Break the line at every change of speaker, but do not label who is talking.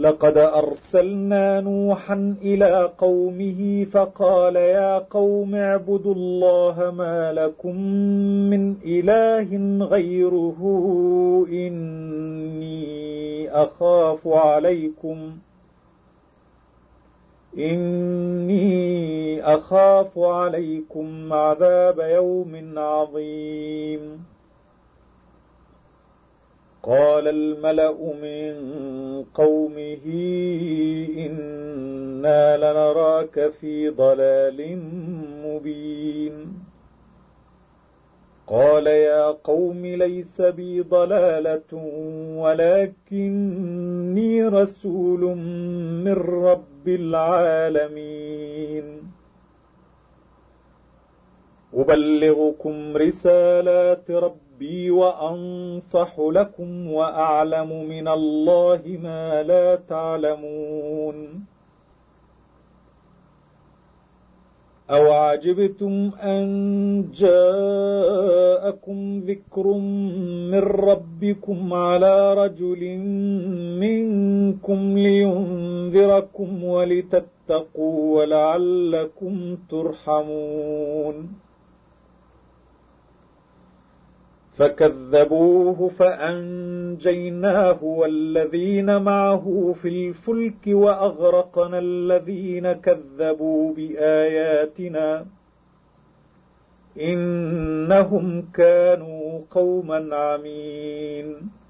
لقد أرسلنا نوحا إلى قومه فقال يا قوم اعبدوا الله ما لكم من إله غيره إني أخاف عليكم عذاب يوم عظيم. قال الملأ من قومه إنا لنراك في ضلال مبين. قال يا قوم ليس بي ضلالة ولكني رسول من رب العالمين أبلغكم رسالات ربي وأنصح لكم وأعلم من الله ما لا تعلمون. أو عجبتم أن جاءكم ذكر من ربكم على رجل منكم لينذركم ولتتقوا ولعلكم ترحمون. فكذبوه فأنجيناه والذين معه في الفلك وأغرقنا الذين كذبوا بآياتنا إنهم كانوا قوما عمين.